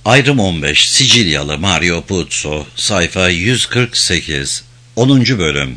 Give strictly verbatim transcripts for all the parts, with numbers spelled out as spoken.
Ayrım on beş Sicilyalı Mario Puzo, sayfa yüz kırk sekiz. onuncu bölüm.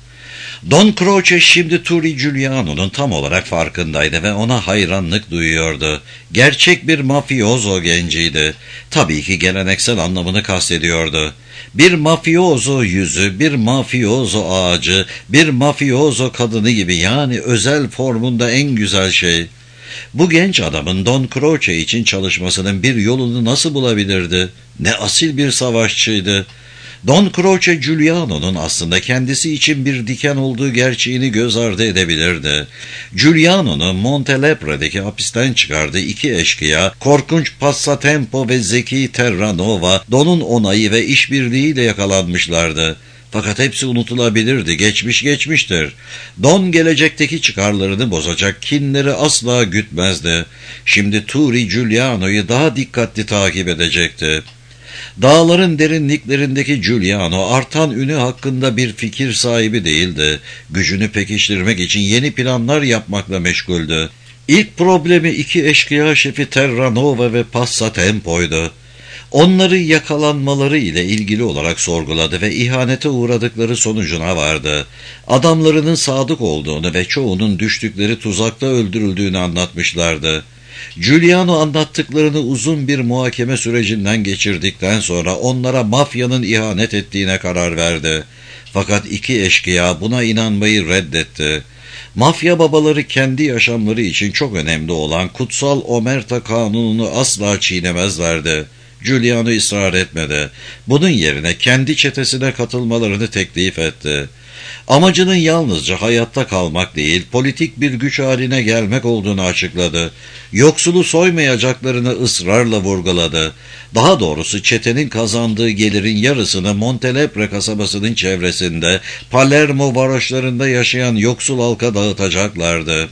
Don Croce şimdi Turi Giuliano'nun tam olarak farkındaydı ve ona hayranlık duyuyordu. Gerçek bir mafiozo genciydi. Tabii ki geleneksel anlamını kastediyordu. Bir mafiozo yüzü, bir mafiozo ağacı, bir mafiozo kadını gibi, yani özel formunda en güzel şey. Bu genç adamın Don Croce için çalışmasının bir yolunu nasıl bulabilirdi? Ne asil bir savaşçıydı. Don Croce Giuliano'nun aslında kendisi için bir diken olduğu gerçeğini göz ardı edebilirdi. Giuliano'nu Montelepre'deki hapisten çıkardığı iki eşkıya, korkunç Passatempo ve zeki Terranova, Don'un onayı ve işbirliğiyle yakalanmışlardı. Fakat hepsi unutulabilirdi, geçmiş geçmiştir. Don gelecekteki çıkarlarını bozacak kinleri asla gütmezdi. Şimdi Turi Giuliano'yu daha dikkatli takip edecekti. Dağların derinliklerindeki Giuliano artan ünü hakkında bir fikir sahibi değildi. Gücünü pekiştirmek için yeni planlar yapmakla meşguldü. İlk problemi iki eşkıya şefi Terranova ve Passatempo'ydu. Onları yakalanmaları ile ilgili olarak sorguladı ve ihanete uğradıkları sonucuna vardı. Adamlarının sadık olduğunu ve çoğunun düştükleri tuzakta öldürüldüğünü anlatmışlardı. Giuliano anlattıklarını uzun bir muhakeme sürecinden geçirdikten sonra onlara mafyanın ihanet ettiğine karar verdi. Fakat iki eşkıya buna inanmayı reddetti. Mafya babaları kendi yaşamları için çok önemli olan kutsal omerta kanununu asla çiğnemezlerdi. Giuliano ısrar etmedi. Bunun yerine kendi çetesine katılmalarını teklif etti. Amacının yalnızca hayatta kalmak değil, politik bir güç haline gelmek olduğunu açıkladı. Yoksulu soymayacaklarını ısrarla vurguladı. Daha doğrusu çetenin kazandığı gelirin yarısını Montelepre kasabasının çevresinde, Palermo varoşlarında yaşayan yoksul halka dağıtacaklardı.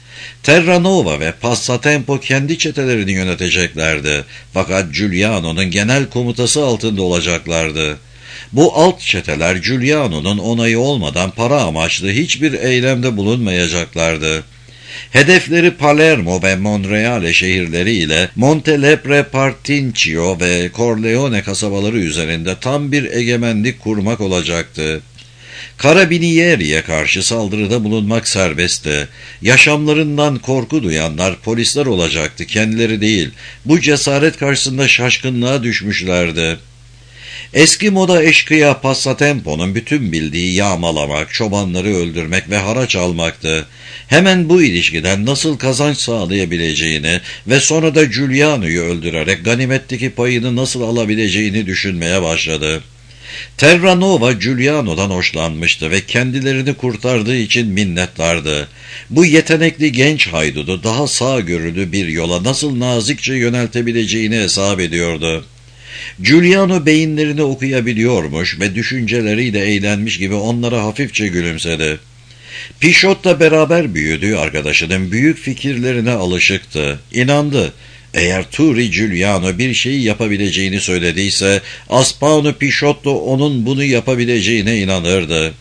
Terranova ve Passatempo kendi çetelerini yöneteceklerdi. Fakat Giuliano'nun genel komutası altında olacaklardı. Bu alt çeteler Giuliano'nun onayı olmadan para amaçlı hiçbir eylemde bulunmayacaklardı. Hedefleri Palermo ve Monreale şehirleri ile Montelepre, Partincio ve Corleone kasabaları üzerinde tam bir egemenlik kurmak olacaktı. Carabinieri'ye karşı saldırıda bulunmak serbestti. Yaşamlarından korku duyanlar polisler olacaktı, kendileri değil. Bu cesaret karşısında şaşkınlığa düşmüşlerdi. Eski moda eşkıya Passatempo'nun bütün bildiği yağmalamak, çobanları öldürmek ve haraç almaktı. Hemen bu ilişkiden nasıl kazanç sağlayabileceğini ve sonra da Giuliano'yu öldürerek ganimetteki payını nasıl alabileceğini düşünmeye başladı. Terranova Giuliano'dan hoşlanmıştı ve kendilerini kurtardığı için minnettardı. Bu yetenekli genç haydudu daha sağgörülü bir yola nasıl nazikçe yöneltebileceğini hesap ediyordu. Giuliano beyinlerini okuyabiliyormuş ve düşünceleriyle eğlenmiş gibi onlara hafifçe gülümsedi. Pişot'la beraber büyüdüğü arkadaşının büyük fikirlerine alışıktı. İnandı. Eğer Turi Giuliano bir şeyi yapabileceğini söylediyse, Aspano Pişotto onun bunu yapabileceğine inanırdı.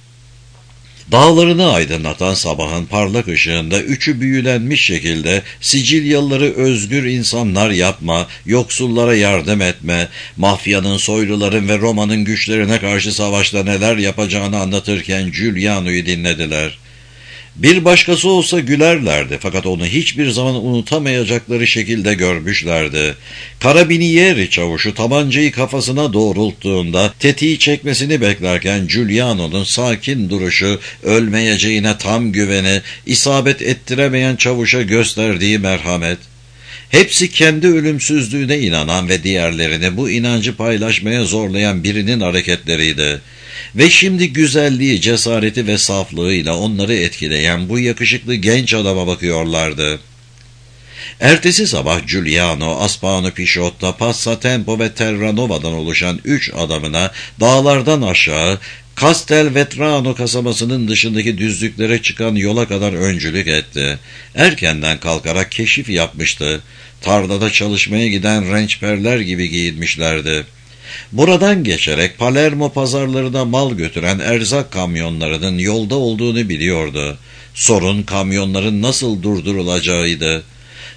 Dağlarını aydınlatan sabahın parlak ışığında üçü büyülenmiş şekilde Sicilyalıları özgür insanlar yapma, yoksullara yardım etme, mafyanın, soyluların ve Roma'nın güçlerine karşı savaşta neler yapacağını anlatırken Giuliano'yu dinlediler. Bir başkası olsa gülerlerdi fakat onu hiçbir zaman unutamayacakları şekilde görmüşlerdi. Carabinieri çavuşu tabancayı kafasına doğrulttuğunda tetiği çekmesini beklerken Giuliano'nun sakin duruşu, ölmeyeceğine tam güveni, isabet ettiremeyen çavuşa gösterdiği merhamet. Hepsi kendi ölümsüzlüğüne inanan ve diğerlerini bu inancı paylaşmaya zorlayan birinin hareketleriydi. Ve şimdi güzelliği, cesareti ve saflığıyla onları etkileyen bu yakışıklı genç adama bakıyorlardı. Ertesi sabah Giuliano, Aspano Pişotto, Passatempo ve Terranova'dan oluşan üç adamına dağlardan aşağı Castelvetrano kasabasının dışındaki düzlüklere çıkan yola kadar öncülük etti. Erkenden kalkarak keşif yapmıştı. Tarlada çalışmaya giden rençperler gibi giyinmişlerdi. Buradan geçerek Palermo pazarlarına mal götüren erzak kamyonlarının yolda olduğunu biliyordu. Sorun kamyonların nasıl durdurulacağıydı.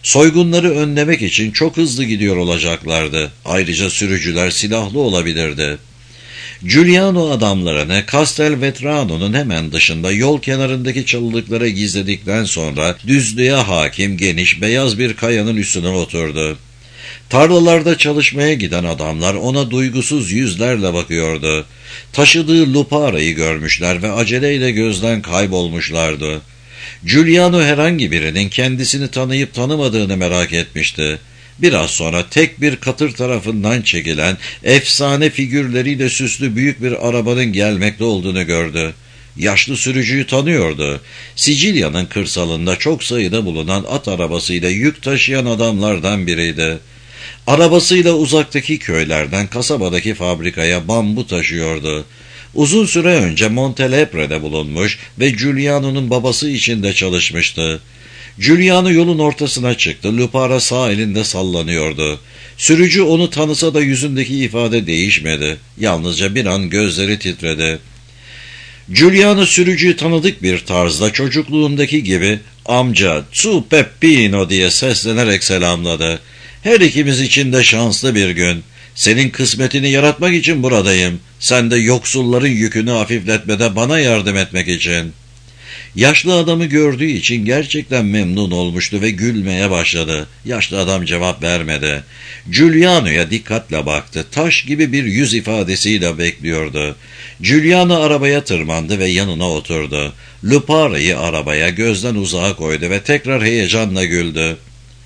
Soygunları önlemek için çok hızlı gidiyor olacaklardı. Ayrıca sürücüler silahlı olabilirdi. Giuliano adamlarını Castelvetrano'nun hemen dışında yol kenarındaki çalılıklara gizledikten sonra düzlüğe hakim geniş beyaz bir kayanın üstüne oturdu. Tarlalarda çalışmaya giden adamlar ona duygusuz yüzlerle bakıyordu. Taşıdığı luparayı görmüşler ve aceleyle gözden kaybolmuşlardı. Giuliano herhangi birinin kendisini tanıyıp tanımadığını merak etmişti. Biraz sonra tek bir katır tarafından çekilen efsane figürleriyle süslü büyük bir arabanın gelmekte olduğunu gördü. Yaşlı sürücüyü tanıyordu. Sicilya'nın kırsalında çok sayıda bulunan at arabasıyla yük taşıyan adamlardan biriydi. Arabasıyla uzaktaki köylerden kasabadaki fabrikaya bambu taşıyordu. Uzun süre önce Montelepre'de bulunmuş ve Giuliano'nun babası için de çalışmıştı. Giuliano yolun ortasına çıktı. Lupara sağ elinde sallanıyordu. Sürücü onu tanısa da yüzündeki ifade değişmedi. Yalnızca bir an gözleri titredi. Giuliano sürücüyü tanıdık bir tarzda çocukluğundaki gibi "Amca, su Peppino" diye seslenerek selamladı. "Her ikimiz için de şanslı bir gün. Senin kısmetini yaratmak için buradayım. Sen de yoksulların yükünü hafifletmede bana yardım etmek için." Yaşlı adamı gördüğü için gerçekten memnun olmuştu ve gülmeye başladı. Yaşlı adam cevap vermedi. Giuliano'ya dikkatle baktı. Taş gibi bir yüz ifadesiyle bekliyordu. Giuliano arabaya tırmandı ve yanına oturdu. Lupara'yı arabaya gözden uzağa koydu ve tekrar heyecanla güldü.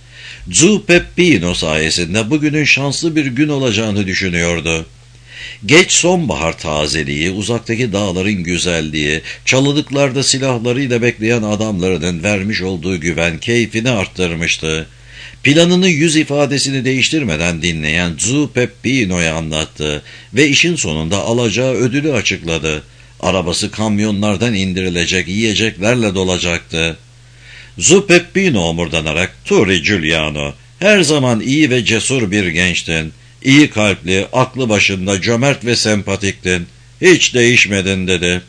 Zu Peppino sayesinde bugünün şanslı bir gün olacağını düşünüyordu. Geç sonbahar tazeliği, uzaktaki dağların güzelliği, çalılıklarda silahlarıyla bekleyen adamlarının vermiş olduğu güven keyfini arttırmıştı. Planını yüz ifadesini değiştirmeden dinleyen Zu Peppino'ya anlattı ve işin sonunda alacağı ödülü açıkladı. Arabası kamyonlardan indirilecek yiyeceklerle dolacaktı. Zu Peppino omurdanarak "Turi Giuliano, her zaman iyi ve cesur bir gençtin. İyi kalpli, aklı başında, cömert ve sempatiktin. Hiç değişmedin" dedi.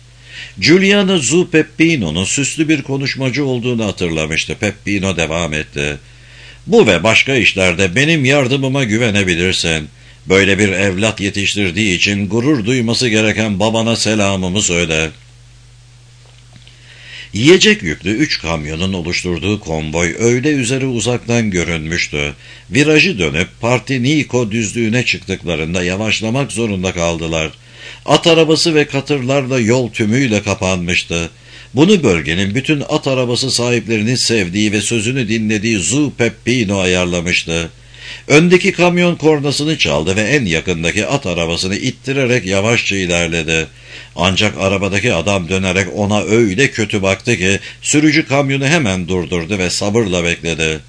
Giuliano Zu Peppino'nun süslü bir konuşmacı olduğunu hatırlamıştı. Peppino devam etti. "Bu ve başka işlerde benim yardımıma güvenebilirsin. Böyle bir evlat yetiştirdiği için gurur duyması gereken babana selamımı söyle." Yiyecek yüklü üç kamyonun oluşturduğu konvoy öğle üzeri uzaktan görünmüştü. Virajı dönüp Partinico düzlüğüne çıktıklarında yavaşlamak zorunda kaldılar. At arabası ve katırlarla yol tümüyle kapanmıştı. Bunu bölgenin bütün at arabası sahiplerinin sevdiği ve sözünü dinlediği Zu Peppino ayarlamıştı. Öndeki kamyon kornasını çaldı ve en yakındaki at arabasını ittirerek yavaşça ilerledi. Ancak arabadaki adam dönerek ona öyle kötü baktı ki sürücü kamyonu hemen durdurdu ve sabırla bekledi.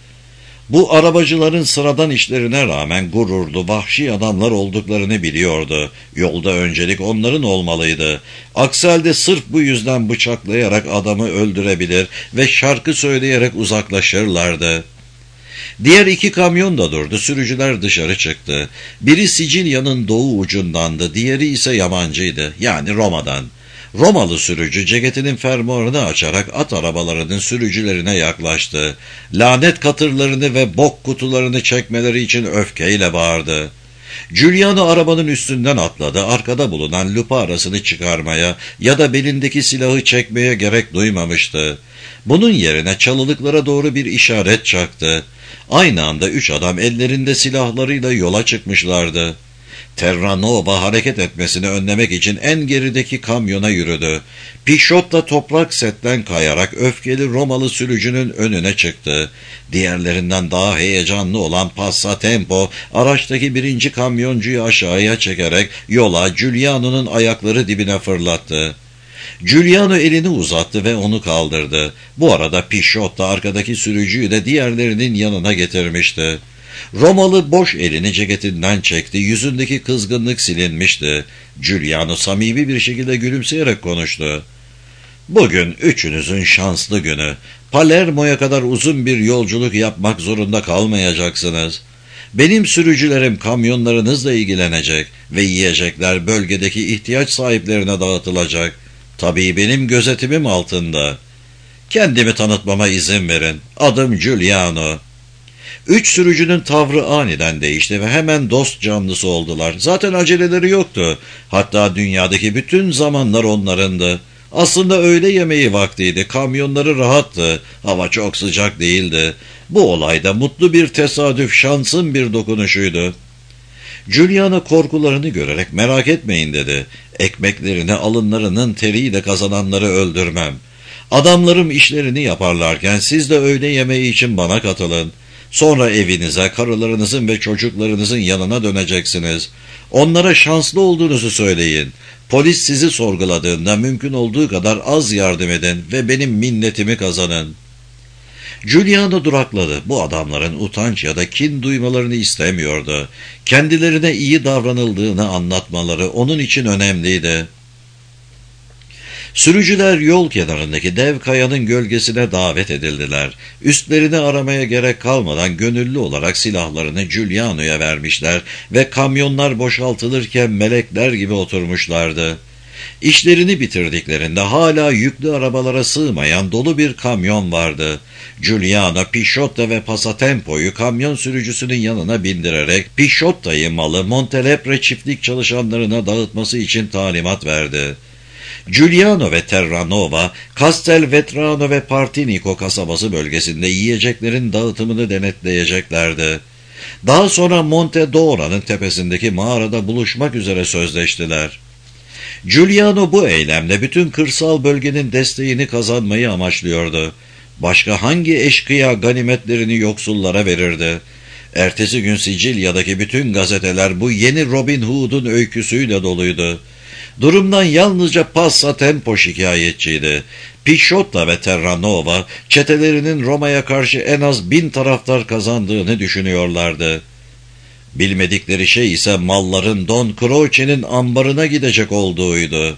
Bu arabacıların sıradan işlerine rağmen gururlu, vahşi adamlar olduklarını biliyordu. Yolda öncelik onların olmalıydı. Aksi halde sırf bu yüzden bıçaklayarak adamı öldürebilir ve şarkı söyleyerek uzaklaşırlardı. Diğer iki kamyon da durdu. Sürücüler dışarı çıktı. Biri Sicilya'nın doğu ucundandı, diğeri ise yabancıydı, yani Roma'dan. Romalı sürücü ceketinin fermuarını açarak at arabalarının sürücülerine yaklaştı. Lanet katırlarını ve bok kutularını çekmeleri için öfkeyle bağırdı. Giuliano arabanın üstünden atladı. Arkada bulunan luparasını çıkarmaya ya da belindeki silahı çekmeye gerek duymamıştı. Bunun yerine çalılıklara doğru bir işaret çaktı. Aynı anda üç adam ellerinde silahlarıyla yola çıkmışlardı. Terranova hareket etmesini önlemek için en gerideki kamyona yürüdü. Pişot da toprak setten kayarak öfkeli Romalı sürücünün önüne çıktı. Diğerlerinden daha heyecanlı olan Passatempo araçtaki birinci kamyoncuyu aşağıya çekerek yola Giuliano'nun ayakları dibine fırlattı. Giuliano elini uzattı ve onu kaldırdı. Bu arada Pişot da arkadaki sürücüyü de diğerlerinin yanına getirmişti. Romalı boş elini ceketinden çekti, yüzündeki kızgınlık silinmişti. Giuliano samimi bir şekilde gülümseyerek konuştu. "Bugün üçünüzün şanslı günü. Palermo'ya kadar uzun bir yolculuk yapmak zorunda kalmayacaksınız. Benim sürücülerim kamyonlarınızla ilgilenecek ve yiyecekler bölgedeki ihtiyaç sahiplerine dağıtılacak. Tabii benim gözetimim altında. Kendimi tanıtmama izin verin. Adım Giuliano. Üç sürücünün tavrı aniden değişti ve hemen dost canlısı oldular. Zaten aceleleri yoktu. Hatta dünyadaki bütün zamanlar onlarındı. Aslında öğle yemeği vaktiydi. Kamyonları rahattı. Hava çok sıcak değildi. Bu olayda mutlu bir tesadüf, şansın bir dokunuşuydu. Giuliano korkularını görerek merak etmeyin dedi. Ekmeklerini alınlarının teriyle kazananları öldürmem. Adamlarım işlerini yaparlarken siz de öğle yemeği için bana katılın. Sonra evinize, karılarınızın ve çocuklarınızın yanına döneceksiniz. Onlara şanslı olduğunuzu söyleyin. Polis sizi sorguladığında mümkün olduğu kadar az yardım edin ve benim minnetimi kazanın. Giuliano durakladı. Bu adamların utanç ya da kin duymalarını istemiyordu. Kendilerine iyi davranıldığını anlatmaları onun için önemliydi. Sürücüler yol kenarındaki dev kayanın gölgesine davet edildiler. Üstlerini aramaya gerek kalmadan gönüllü olarak silahlarını Giuliano'ya vermişler ve kamyonlar boşaltılırken melekler gibi oturmuşlardı. İşlerini bitirdiklerinde hala yüklü arabalara sığmayan dolu bir kamyon vardı. Giuliano, Pisciotta ve Passatempo'yu kamyon sürücüsünün yanına bindirerek Pisciotta'yı malı Montelepre çiftlik çalışanlarına dağıtması için talimat verdi. Giuliano ve Terranova, Castelvetrano ve Partinico kasabası bölgesinde yiyeceklerin dağıtımını denetleyeceklerdi. Daha sonra Monte Dora'nın tepesindeki mağarada buluşmak üzere sözleştiler. Giuliano bu eylemle bütün kırsal bölgenin desteğini kazanmayı amaçlıyordu. Başka hangi eşkıya ganimetlerini yoksullara verirdi? Ertesi gün Sicilya'daki bütün gazeteler bu yeni Robin Hood'un öyküsüyle doluydu. Durumdan yalnızca Passatempo şikayetçiydi. Pisciotta ve Terranova çetelerinin Roma'ya karşı en az bin taraftar kazandığını düşünüyorlardı. Bilmedikleri şey ise malların Don Croce'nin ambarına gidecek olduğuydu.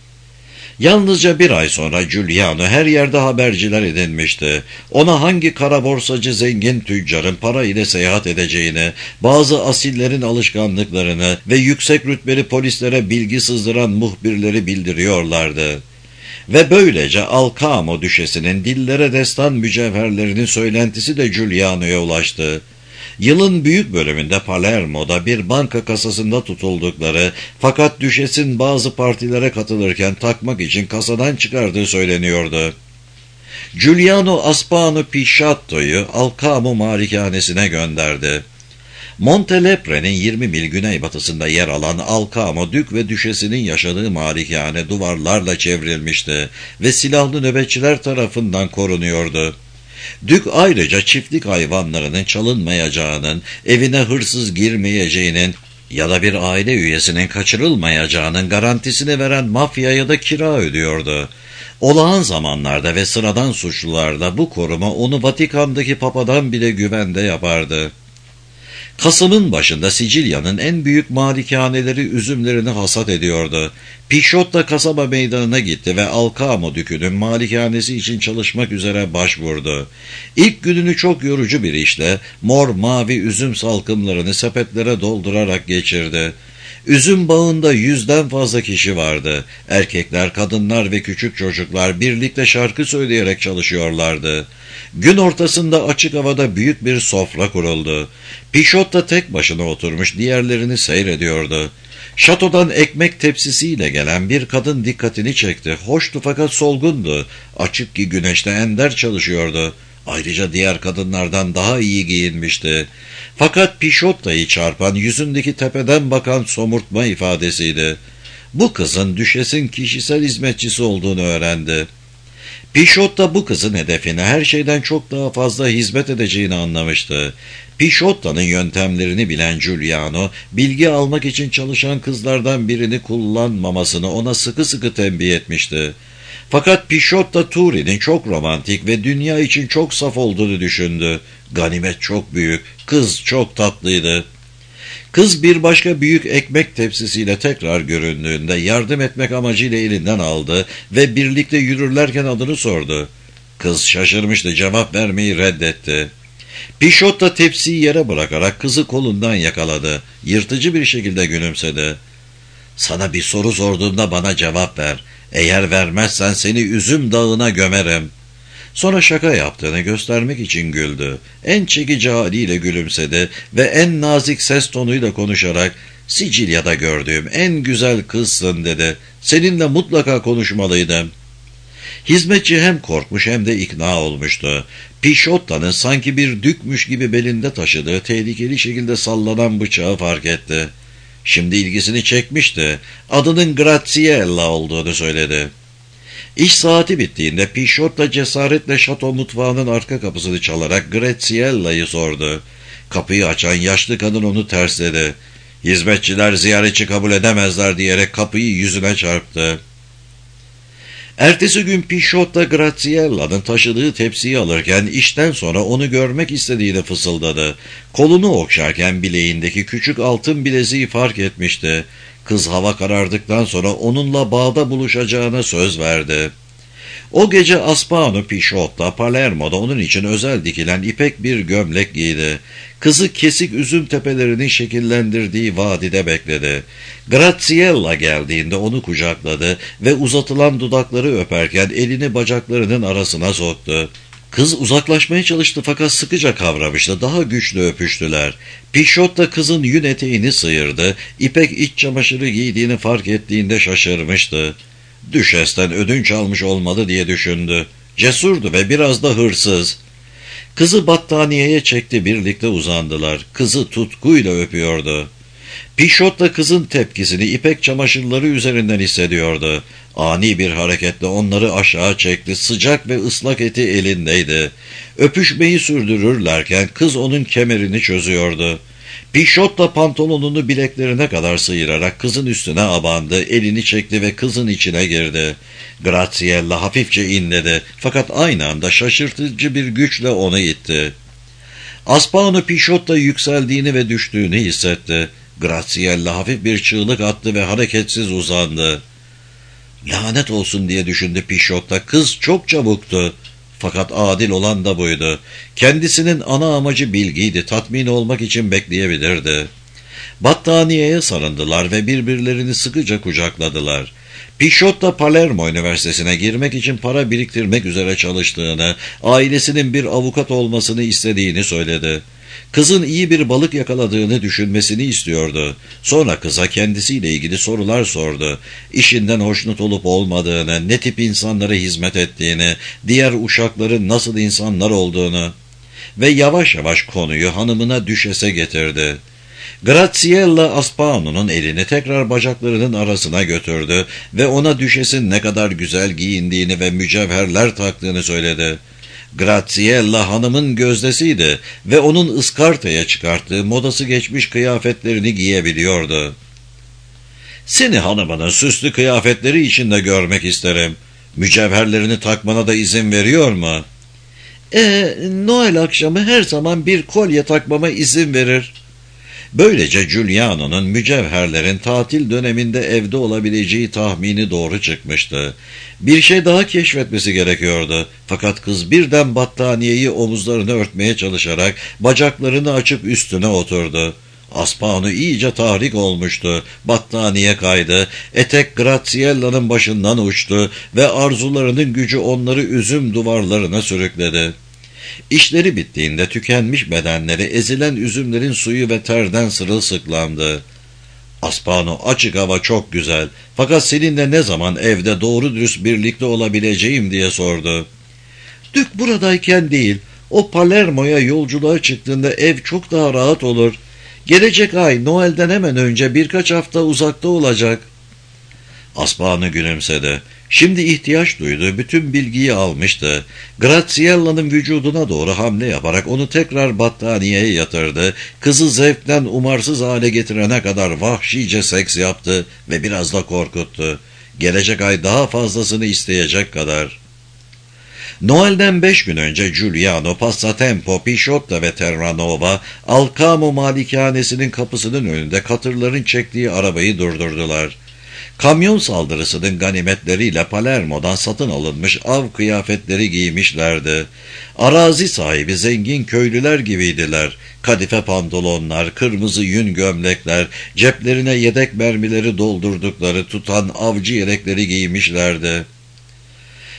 Yalnızca bir ay sonra Giuliano her yerde haberciler edinmişti. Ona hangi kara borsacı zengin tüccarın para ile seyahat edeceğini, bazı asillerin alışkanlıklarını ve yüksek rütbeli polislere bilgi sızdıran muhbirleri bildiriyorlardı. Ve böylece Alcamo düşesinin dillere destan mücevherlerinin söylentisi de Giuliano'ya ulaştı. Yılın büyük bölümünde Palermo'da bir banka kasasında tutuldukları fakat düşesin bazı partilere katılırken takmak için kasadan çıkardığı söyleniyordu. Giuliano Aspano Pisciotto'yu Alcamo malikanesine gönderdi. Montelepre'nin yirmi mil güneybatısında yer alan Alcamo dük ve düşesinin yaşadığı malikane duvarlarla çevrilmişti ve silahlı nöbetçiler tarafından korunuyordu. Dük ayrıca çiftlik hayvanlarının çalınmayacağının, evine hırsız girmeyeceğinin ya da bir aile üyesinin kaçırılmayacağının garantisini veren mafyaya da kira ödüyordu. Olağan zamanlarda ve sıradan suçlularda bu koruma onu Vatikan'daki papadan bile güvende yapardı. Kasım'ın başında Sicilya'nın en büyük malikaneleri üzümlerini hasat ediyordu. Pisciotta kasaba meydanına gitti ve Alcamo dükünün malikanesi için çalışmak üzere başvurdu. İlk gününü çok yorucu bir işle mor mavi üzüm salkımlarını sepetlere doldurarak geçirdi. Üzüm bağında yüzden fazla kişi vardı. Erkekler, kadınlar ve küçük çocuklar birlikte şarkı söyleyerek çalışıyorlardı. Gün ortasında açık havada büyük bir sofra kuruldu. Pisciotta tek başına oturmuş diğerlerini seyrediyordu. Şatodan ekmek tepsisiyle gelen bir kadın dikkatini çekti. Hoştu fakat solgundu. Açık ki güneşte ender çalışıyordu. Ayrıca diğer kadınlardan daha iyi giyinmişti. Fakat Pisciotta'yı çarpan yüzündeki tepeden bakan somurtma ifadesiydi. Bu kızın düşesin kişisel hizmetçisi olduğunu öğrendi. Pisciotta bu kızın hedefine her şeyden çok daha fazla hizmet edeceğini anlamıştı. Pisciotta'nın yöntemlerini bilen Giuliano, bilgi almak için çalışan kızlardan birini kullanmamasını ona sıkı sıkı tembih etmişti. Fakat Pisciotta Turi'nin çok romantik ve dünya için çok saf olduğunu düşündü. Ganimet çok büyük, kız çok tatlıydı. Kız bir başka büyük ekmek tepsisiyle tekrar göründüğünde yardım etmek amacıyla elinden aldı ve birlikte yürürlerken adını sordu. Kız şaşırmıştı, cevap vermeyi reddetti. Pisciotta tepsiyi yere bırakarak kızı kolundan yakaladı. Yırtıcı bir şekilde gülümsedi. Sana bir soru sorduğumda bana cevap ver. Eğer vermezsen seni üzüm dağına gömerim. Sonra şaka yaptığını göstermek için güldü. En çekici haliyle gülümsedi ve en nazik ses tonuyla konuşarak "Sicilya'da gördüğüm en güzel kızsın" dedi. "Seninle mutlaka konuşmalıydım." Hizmetçi hem korkmuş hem de ikna olmuştu. Pisciotta'nın sanki bir dükmüş gibi belinde taşıdığı tehlikeli şekilde sallanan bıçağı fark etti. Şimdi ilgisini çekmişti. Adının Graziella olduğunu söyledi. İş saati bittiğinde Pisciotta cesaretle şato mutfağının arka kapısını çalarak Graziella'yı sordu. Kapıyı açan yaşlı kadın onu tersledi. "Hizmetçiler ziyaretçi kabul edemezler" diyerek kapıyı yüzüne çarptı. Ertesi gün Pisciotta Graziella'nın taşıdığı tepsiyi alırken işten sonra onu görmek istediğini fısıldadı. Kolunu okşarken bileğindeki küçük altın bileziği fark etmişti. Kız hava karardıktan sonra onunla bağda buluşacağına söz verdi. O gece Aspano Pisciotta Palermo'da onun için özel dikilen ipek bir gömlek giydi. Kızı kesik üzüm tepelerinin şekillendirdiği vadide bekledi. Graziella geldiğinde onu kucakladı ve uzatılan dudakları öperken elini bacaklarının arasına soktu. Kız uzaklaşmaya çalıştı fakat sıkıca kavramıştı. Daha güçlü öpüştüler. Pisciotta kızın yün eteğini sıyırdı. İpek iç çamaşırı giydiğini fark ettiğinde şaşırmıştı. Düşesten ödünç almış olmalı diye düşündü. Cesurdu ve biraz da hırsız. Kızı battaniyeye çekti, birlikte uzandılar. Kızı tutkuyla öpüyordu. Pisciotta kızın tepkisini ipek çamaşırları üzerinden hissediyordu. Ani bir hareketle onları aşağı çekti. Sıcak ve ıslak eti elindeydi. Öpüşmeyi sürdürürlerken kız onun kemerini çözüyordu. Pisciotta pantolonunu bileklerine kadar sıyırarak kızın üstüne abandı, elini çekti ve kızın içine girdi. Graziella hafifçe inledi fakat aynı anda şaşırtıcı bir güçle onu itti. Aspano Pisciotta yükseldiğini ve düştüğünü hissetti. Graziella hafif bir çığlık attı ve hareketsiz uzandı. "Lanet olsun" diye düşündü Pisciotta. Kız çok çabuktu. Fakat adil olan da buydu. Kendisinin ana amacı bilgiydi. Tatmin olmak için bekleyebilirdi. Battaniyeye sarındılar ve birbirlerini sıkıca kucakladılar. Pisciotta Palermo Üniversitesi'ne girmek için para biriktirmek üzere çalıştığını, ailesinin bir avukat olmasını istediğini söyledi. Kızın iyi bir balık yakaladığını düşünmesini istiyordu. Sonra kıza kendisiyle ilgili sorular sordu. İşinden hoşnut olup olmadığını, ne tip insanlara hizmet ettiğini, diğer uşakların nasıl insanlar olduğunu ve yavaş yavaş konuyu hanımına düşese getirdi. Graziella Aspano'nun elini tekrar bacaklarının arasına götürdü ve ona düşesin ne kadar güzel giyindiğini ve mücevherler taktığını söyledi. Graziella hanımın gözdesiydi ve onun ıskartaya çıkarttığı modası geçmiş kıyafetlerini giyebiliyordu. "Seni hanımının süslü kıyafetleri içinde görmek isterim. Mücevherlerini takmana da izin veriyor mu?" "Ee, Noel akşamı her zaman bir kolye takmama izin verir." Böylece Giuliano'nun mücevherlerin tatil döneminde evde olabileceği tahmini doğru çıkmıştı. Bir şey daha keşfetmesi gerekiyordu. Fakat kız birden battaniyeyi omuzlarını örtmeye çalışarak bacaklarını açıp üstüne oturdu. Aspano iyice tahrik olmuştu. Battaniye kaydı. Etek Graziella'nın başından uçtu ve arzularının gücü onları üzüm duvarlarına sürükledi. İşleri bittiğinde tükenmiş bedenleri ezilen üzümlerin suyu ve terden sırılsıklamdı. "Aspano, açık hava çok güzel. Fakat seninle ne zaman evde doğru dürüst birlikte olabileceğim?" diye sordu. "Dük buradayken değil, o Palermo'ya yolculuğa çıktığında ev çok daha rahat olur. Gelecek ay Noel'den hemen önce birkaç hafta uzakta olacak." Aspano gülümsedi. Şimdi ihtiyaç duyduğu bütün bilgiyi almıştı. Graziella'nın vücuduna doğru hamle yaparak onu tekrar battaniyeye yatırdı. Kızı zevkten umarsız hale getirene kadar vahşice seks yaptı ve biraz da korkuttu. Gelecek ay daha fazlasını isteyecek kadar. Noel'den beş gün önce Giuliano, Passatempo, Pisciotta ve Terranova, Alcamo malikanesinin kapısının önünde katırların çektiği arabayı durdurdular. Kamyon saldırısının ganimetleriyle Palermo'dan satın alınmış av kıyafetleri giymişlerdi. Arazi sahibi zengin köylüler gibiydiler. Kadife pantolonlar, kırmızı yün gömlekler, ceplerine yedek mermileri doldurdukları tutan avcı yelekleri giymişlerdi.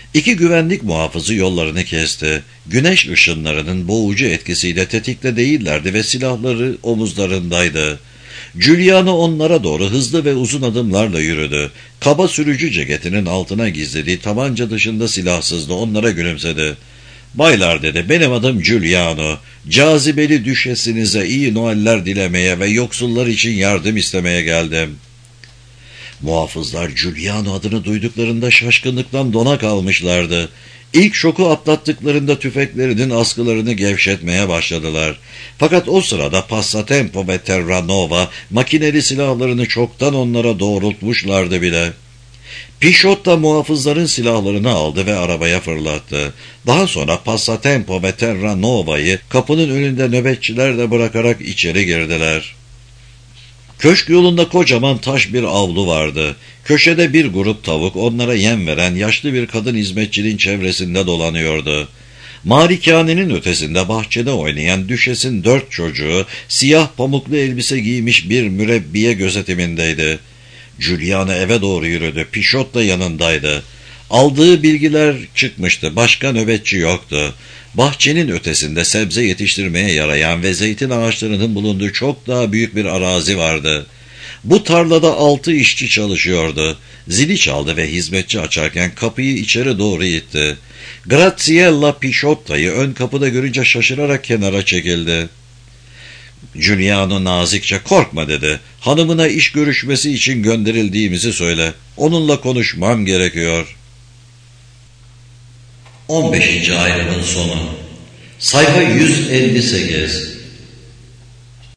İki güvenlik muhafızı yollarını kesti. Güneş ışınlarının boğucu etkisiyle tetikte değillerdi ve silahları omuzlarındaydı. Giuliano onlara doğru hızlı ve uzun adımlarla yürüdü. Kaba sürücü ceketinin altına gizlediği tabanca dışında silahsızdı. Onlara gülümsedi. "Baylar," dedi, "benim adım Giuliano. Cazibeli düşesinize iyi Noeller dilemeye ve yoksullar için yardım istemeye geldim." Muhafızlar Giuliano adını duyduklarında şaşkınlıktan dona kalmışlardı. İlk şoku atlattıklarında tüfeklerinin askılarını gevşetmeye başladılar. Fakat o sırada Passatempo ve Terranova makineli silahlarını çoktan onlara doğrultmuşlardı bile. Pişot da muhafızların silahlarını aldı ve arabaya fırlattı. Daha sonra Passatempo ve Terranova'yı kapının önünde nöbetçilerle bırakarak içeri girdiler. Köşk yolunda kocaman taş bir avlu vardı. Köşede bir grup tavuk onlara yem veren yaşlı bir kadın hizmetçinin çevresinde dolanıyordu. Malikanenin ötesinde bahçede oynayan düşesin dört çocuğu siyah pamuklu elbise giymiş bir mürebbiye gözetimindeydi. Giuliano eve doğru yürüdü. Pişot da yanındaydı. Aldığı bilgiler çıkmıştı. Başka nöbetçi yoktu. Bahçenin ötesinde sebze yetiştirmeye yarayan ve zeytin ağaçlarının bulunduğu çok daha büyük bir arazi vardı. Bu tarlada altı işçi çalışıyordu. Zili çaldı ve hizmetçi açarken kapıyı içeri doğru itti. Graziella Pisciotta'yı ön kapıda görünce şaşırarak kenara çekildi. Giuliano nazikçe "Korkma," dedi. "Hanımına iş görüşmesi için gönderildiğimizi söyle. Onunla konuşmam gerekiyor." on beşinci ayrımın sonu. Sayfa yüz elli sekiz.